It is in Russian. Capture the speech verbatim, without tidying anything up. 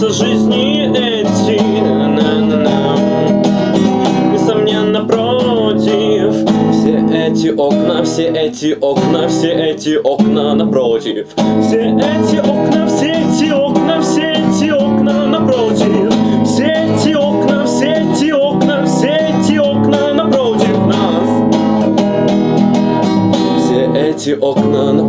нравятся жизни эти, на-на-на. Несомненно, против. Все эти окна, все эти окна, все эти окна напротив. Все эти окна, все эти окна, все эти окна напротив. Все эти окна, все эти окна, все эти окна напротив нас. Все эти окна напротив.